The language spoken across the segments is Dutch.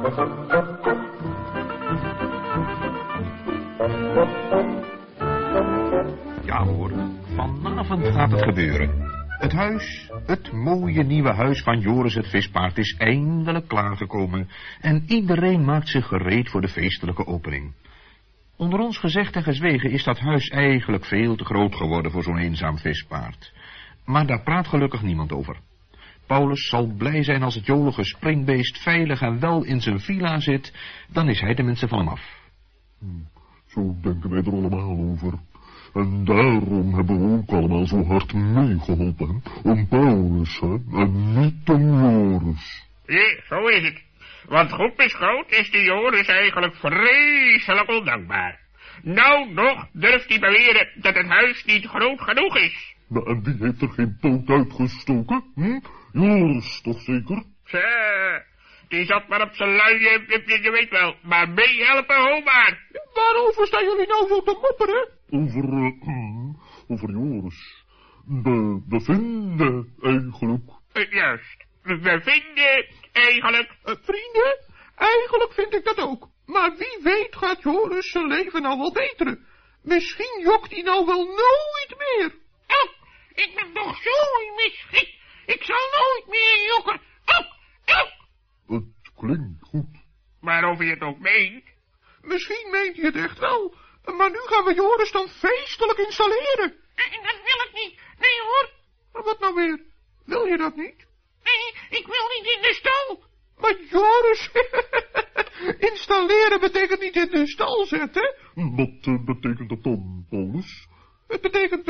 Ja hoor, vanavond gaat het gebeuren. Het huis, het mooie nieuwe huis van Joris het vispaard is eindelijk klaargekomen en iedereen maakt zich gereed voor de feestelijke opening. Onder ons gezegd en gezwegen is dat huis eigenlijk veel te groot geworden voor zo'n eenzaam vispaard. Maar daar praat gelukkig niemand over. Paulus zal blij zijn als het jolige springbeest veilig en wel in zijn villa zit, dan is hij tenminste van hem af. Zo denken wij er allemaal over. En daarom hebben we ook allemaal zo hard meegeholpen. Om Paulus, hè, en niet om Joris. Ja, zo is het. Want goed beschouwd is die Joris eigenlijk vreselijk ondankbaar. Nou nog durft hij beweren dat het huis niet groot genoeg is. Maar en wie heeft er geen poot uitgestoken? Joris toch zeker? Die zat maar op zijn lui, je weet wel, maar meehelpen, ho maar. Waarover staan jullie nou zo te mopperen? Over Joris. We vinden eigenlijk. Juist, we vinden eigenlijk. Vrienden, eigenlijk vind ik dat ook. Maar wie weet gaat Joris zijn leven nou wel beteren. Misschien jokt hij nou wel nooit meer. Oh, ik ben toch zo misgeschikt. Ik zal nooit meer jokken. Het klinkt goed. Maar of je het ook meent? Misschien meent hij het echt wel. Maar nu gaan we Joris dan feestelijk installeren. Dat wil ik niet. Nee hoor. Maar wat nou weer? Wil je dat niet? Nee, ik wil niet in de stal. Maar Joris, installeren betekent niet in de stal zetten. Wat betekent dat dan, Paulus? Het betekent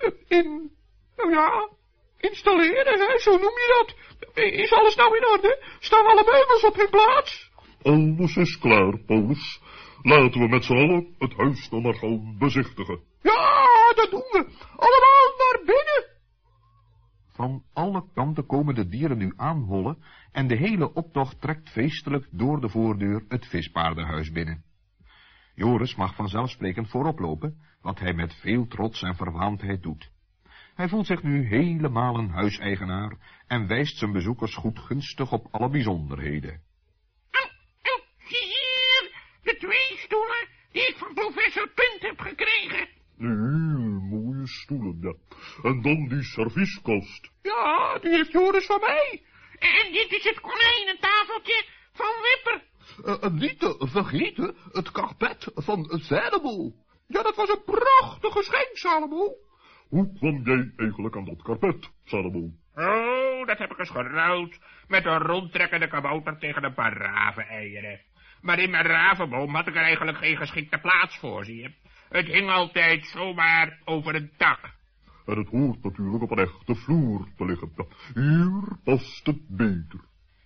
installeren, hè? Zo noem je dat. Is alles nou in orde? Staan alle meubels op hun plaats? Alles is klaar, Paulus. Laten we met z'n allen het huis dan maar gaan bezichtigen. Ja, dat doen we. Allemaal naar binnen. Van alle kanten komen de dieren nu aanhollen en de hele optocht trekt feestelijk door de voordeur het vispaardenhuis binnen. Joris mag vanzelfsprekend voorop lopen, wat hij met veel trots en verwaandheid doet. Hij voelt zich nu helemaal een huiseigenaar en wijst zijn bezoekers goed gunstig op alle bijzonderheden. Zie hier, de 2 stoelen die ik van professor Punt heb gekregen. Heel mooie stoelen, ja. En dan die servieskast. Ja, die heeft Joris van mij. En dit is het konijnentafeltje van Wipper. Niet te vergeten, het karpet van Salomo. Ja, dat was een prachtig geschenk, Salomo. Hoe kwam jij eigenlijk aan dat karpet, Salomo? Oh, dat heb ik eens geruild met een rondtrekkende kabouter tegen een paar raveneieren. Maar in mijn ravenboom had ik er eigenlijk geen geschikte plaats voor, zie je. Het hing altijd zomaar over een tak. En het hoort natuurlijk op een echte vloer te liggen. Hier past het beter.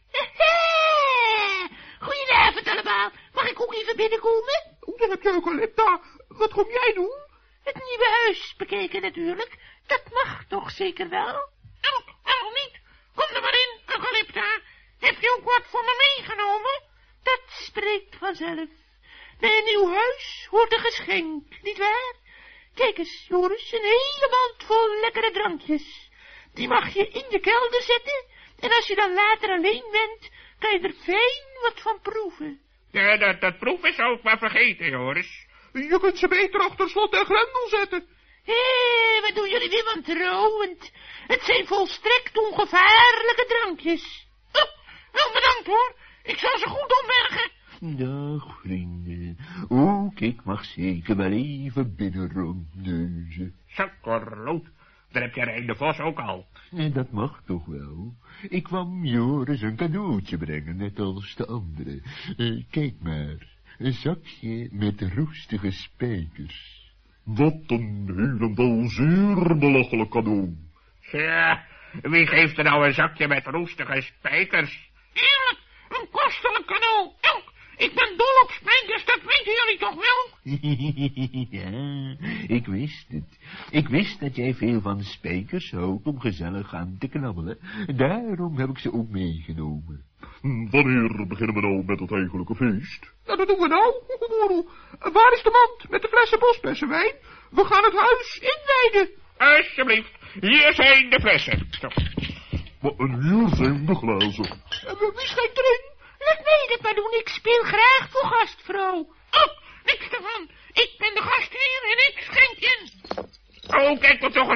Goedenavond allemaal. Mag ik ook even binnenkomen? Daar heb je Eucalypta. Wat kom jij doen? Het nieuwe huis bekeken natuurlijk. Dat mag toch zeker wel? Oh, niet. Kom er maar in, Eucalypta. Heb je ook wat voor me meegenomen? Dat spreekt vanzelf. Bij een nieuw huis hoort een geschenk, nietwaar? Kijk eens, Joris, een hele mand vol lekkere drankjes. Die mag je in je kelder zetten, en als je dan later alleen bent, kan je er fijn wat van proeven. Ja, dat proeven zou ik maar vergeten, Joris. Je kunt ze beter achter slot en grendel zetten. Hé, wat doen jullie weer wantrouwend? Het zijn volstrekt ongevaarlijke drankjes. Wel bedankt hoor, ik zal ze goed opbergen. Dag, vrienden. Ook ik mag zeker wel even binnen rondneuzen. Zakkerloot, daar heb jij Rijn de Vos ook al. Dat mag toch wel. Ik kwam Joris een cadeautje brengen, net als de anderen. Kijk maar, een zakje met roestige spijkers. Wat een helemaal zeer belachelijk cadeau. Ja, wie geeft er nou een zakje met roestige spijkers? Eerlijk, een kostelijk cadeau. Ik ben dol op spijkers, dat weten jullie toch wel? Ja, ik wist het. Ik wist dat jij veel van spijkers houdt om gezellig aan te knabbelen. Daarom heb ik ze ook meegenomen. Wanneer beginnen we nou met het eigenlijke feest? Nou, dat doen we nou. Waar is de mand met de flessen bosbessenwijn? We gaan het huis inwijden. Alsjeblieft, hier zijn de flessen. Zo. En hier zijn de glazen. Wie schenkt erin? Laat mij dat maar doen, ik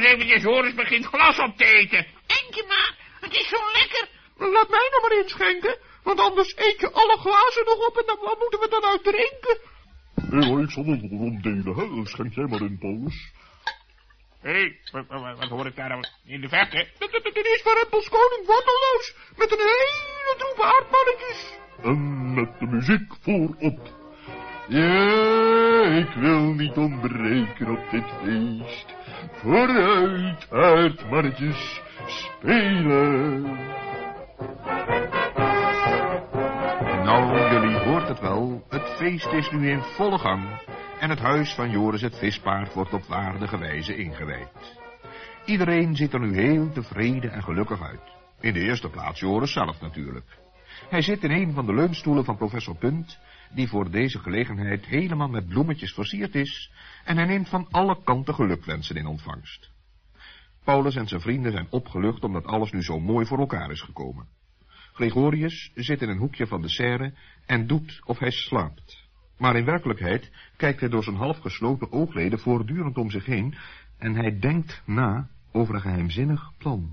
eventjes, Joris begint glas op te eten. Eentje maar, het is zo lekker. Laat mij nog maar inschenken, want anders eet je alle glazen nog op en dan wat moeten we dan uit drinken? Ja, ik zal het wel rondelen, hè. Schenk jij maar in, Paulus. Hé, wat hoor ik daar nou in de verte? Dit is van Rempels koning Wortelloos, met een hele troep aardmannetjes. En met de muziek voorop. Ja, ik wil niet ontbreken op dit feest. Vooruit, aardmannetjes, spelen. Nou, jullie hoort het wel, het feest is nu in volle gang en het huis van Joris het vispaard wordt op waardige wijze ingewijd. Iedereen ziet er nu heel tevreden en gelukkig uit. In de eerste plaats Joris zelf natuurlijk. Hij zit in een van de leunstoelen van professor Punt, die voor deze gelegenheid helemaal met bloemetjes versierd is, en hij neemt van alle kanten gelukwensen in ontvangst. Paulus en zijn vrienden zijn opgelucht omdat alles nu zo mooi voor elkaar is gekomen. Gregorius zit in een hoekje van de serre en doet of hij slaapt. Maar in werkelijkheid kijkt hij door zijn half gesloten oogleden voortdurend om zich heen en hij denkt na over een geheimzinnig plan.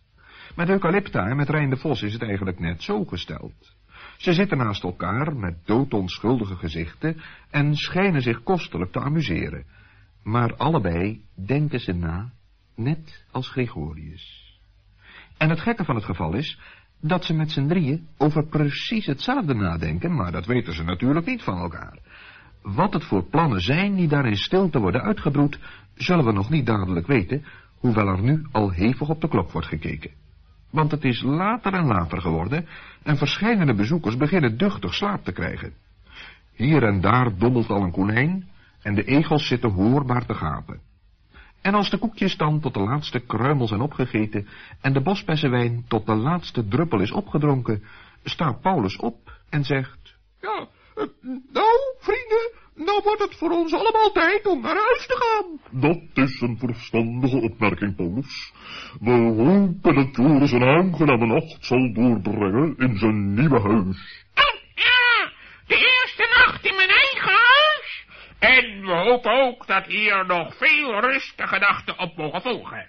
Met Eucalypta en met Rijn de Vos is het eigenlijk net zo gesteld. Ze zitten naast elkaar met doodonschuldige gezichten en schijnen zich kostelijk te amuseren. Maar allebei denken ze na, net als Gregorius. En het gekke van het geval is dat ze met z'n drieën over precies hetzelfde nadenken, maar dat weten ze natuurlijk niet van elkaar. Wat het voor plannen zijn die daar in stilte worden uitgebroed, zullen we nog niet dadelijk weten, hoewel er nu al hevig op de klok wordt gekeken. Want het is later en later geworden en verscheidene bezoekers beginnen duchtig slaap te krijgen. Hier en daar dommelt al een konijn en de egels zitten hoorbaar te gapen. En als de koekjes dan tot de laatste kruimel zijn opgegeten en de bosbessenwijn tot de laatste druppel is opgedronken, staat Paulus op en zegt: Ja, nou, vrienden, nou wordt het voor ons allemaal tijd om naar huis te gaan. Dat is een verstandige opmerking, Paulus. We hopen dat Joris een aangename nacht zal doorbrengen in zijn nieuwe huis. Ja, de eerste nacht in mijn eigen huis. En we hopen ook dat hier nog veel rustige nachten op mogen volgen.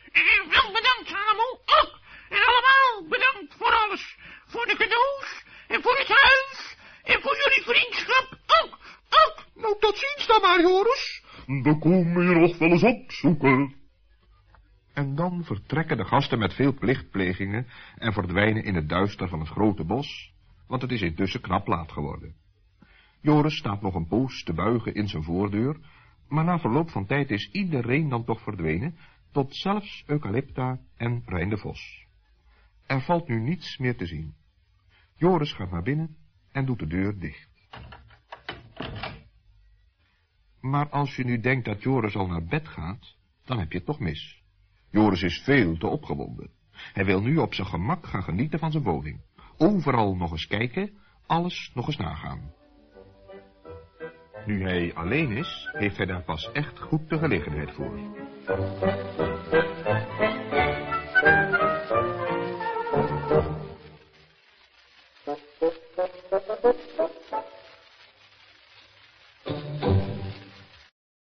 Wel bedankt, Salomo, ook. En allemaal bedankt voor alles. Voor de cadeaus, en voor het huis, en voor jullie vriendschap, ook. Nou, tot ziens dan maar, Joris. We komen je nog wel eens opzoeken. En dan vertrekken de gasten met veel plichtplegingen en verdwijnen in het duister van het grote bos, want het is intussen knap laat geworden. Joris staat nog een poos te buigen in zijn voordeur, maar na verloop van tijd is iedereen dan toch verdwenen, tot zelfs Eucalypta en Rijn de Vos. Er valt nu niets meer te zien. Joris gaat naar binnen en doet de deur dicht. Maar als je nu denkt dat Joris al naar bed gaat, dan heb je het toch mis. Joris is veel te opgewonden. Hij wil nu op zijn gemak gaan genieten van zijn woning. Overal nog eens kijken, alles nog eens nagaan. Nu hij alleen is, heeft hij daar pas echt goed de gelegenheid voor.